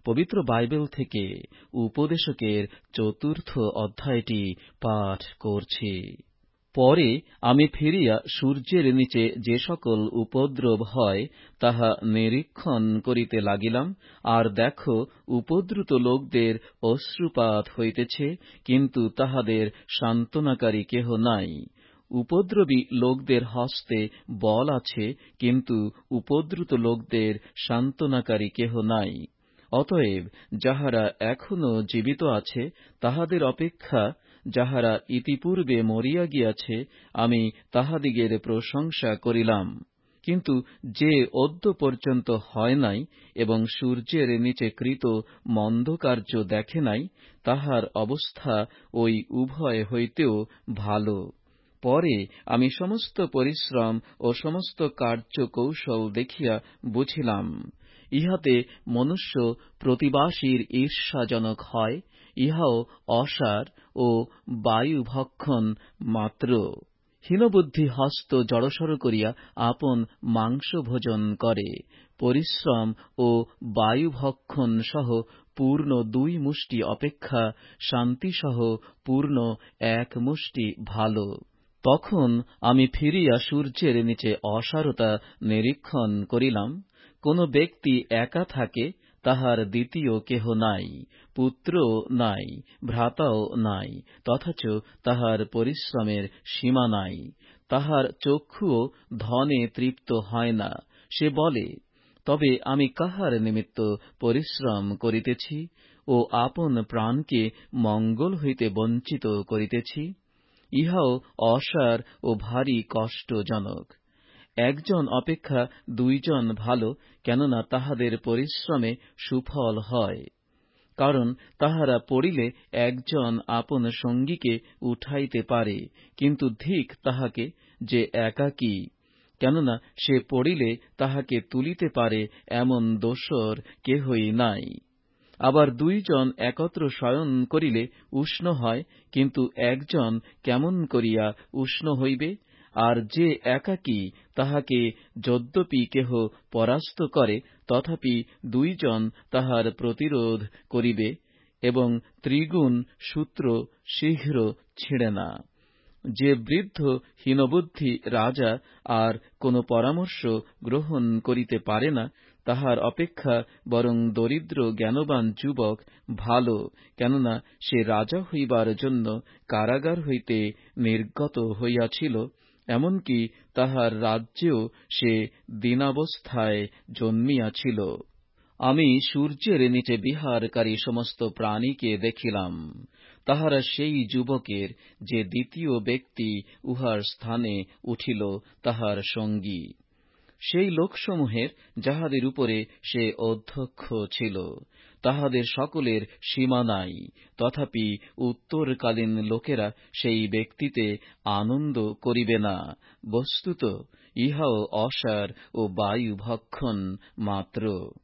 পবিত্র বাইবেল থেকে উপদেশকের ৪র্থ অধ্যায়টি পাঠ করছি। পরে আমি ফিরিয়া সূর্যের নীচে যে সকল উপদ্রব হয় তাহা নিরীক্ষণ করিতে লাগিলাম, আর দেখো, উপদ্রুত লোকদের অশ্রুপাত হইতেছে, কিন্তু তাহাদের সান্ত্বনাকারী কেহ নাই। উপদ্রবী লোকদের হস্তে বল আছে, কিন্তু উপদ্রুত লোকদের সান্ত্বনাকারী কেহ নাই। অতএব যাহারা এখনো জীবিত আছে তাহাদের অপেক্ষা যাহারা ইতিপূর্বে মরিয়া গিয়াছে, আমি তাহাদিগের প্রশংসা করিলাম। কিন্তু যে অদ্য পর্যন্ত হয় নাই এবং সূর্যের নীচে কৃত মন্দ কার্য দেখে নাই, তাহার অবস্থা ওই উভয় হইতেও ভাল। পরে আমি সমস্ত পরিশ্রম ও সমস্ত কার্যকৌশল দেখিয়া বুঝিলাম, ইহাতে মনুষ্য প্রতিবাসীর ঈর্ষাজনক হয়, ইহাও অসার ও বায়ুভক্ষণ মাত্র। হীনবুদ্ধি হস্ত জড়সড় করিয়া আপন মাংস ভোজন করে। পরিশ্রম ও বায়ুভক্ষণ সহ পূর্ণ ২ মুষ্টি অপেক্ষা শান্তিসহ পূর্ণ ১ মুষ্টি ভাল। তখন আমি ফিরিয়া সূর্যের নিচে অসারতা নিরীক্ষণ করিলাম। কোন ব্যক্তি একা থাকে, তাহার দ্বিতীয় কেহ নাই, পুত্রও নাই, ভ্রাতাও নাই, তথাচ তাহার পরিশ্রমের সীমা নাই। তাহার চক্ষুও ধনে তৃপ্ত হয় না। সে বলে, তবে আমি কাহার নিমিত্ত পরিশ্রম করিতেছি ও আপন প্রাণকে মঙ্গল হইতে বঞ্চিত করিতেছি? ইহাও অসার ও ভারী কষ্টজনক। একজন অপেক্ষা ২ জন ভাল, কেননা তাহাদের পরিশ্রমে সুফল হয়। কারণ তাহারা পড়িলে একজন আপন সঙ্গীকে উঠাইতে পারে, কিন্তু ধিক তাহাকে যে একাকী, কেননা সে পড়িলে তাহাকে তুলিতে পারে এমন দোসর কেহই নাই। আবার ২ জন একত্র শয়ন করিলে উষ্ণ হয়, কিন্তু একজন কেমন করিয়া উষ্ণ হইবে? আর যে একাকী, তাহাকে যদ্যপি কেহ পরাস্ত করে, তথাপি ২ জন তাহার প্রতিরোধ করিবে, এবং ত্রিগুণ সূত্র শীঘ্র ছিঁড়ে না। যে বৃদ্ধ হীনবুদ্ধি রাজা আর কোন পরামর্শ গ্রহণ করিতে পারে না, তাহার অপেক্ষা বরং দরিদ্র জ্ঞানবান যুবক ভাল, কেননা সে রাজা হইবার জন্য কারাগার হইতে নির্গত হইয়াছিল, এমনকি তাহার রাজ্যেও সে দীনাবস্থায় জন্মিয়াছিল। আমি সূর্যের নিচে বিহারকারী সমস্ত প্রাণীকে দেখিলাম। তাহারা সেই যুবকের, যে দ্বিতীয় ব্যক্তি উহার স্থানে উঠিল, তাহার সঙ্গী। সেই লোকসমূহের যাহাদের উপরে সে অধ্যক্ষ ছিল, তাহাদের সকলের সীমা নাই, তথাপি উত্তরকালীন লোকেরা সেই ব্যক্তিতে আনন্দ করিবে না। বস্তুত ইহাও অসার ও বায়ুভক্ষণ মাত্র।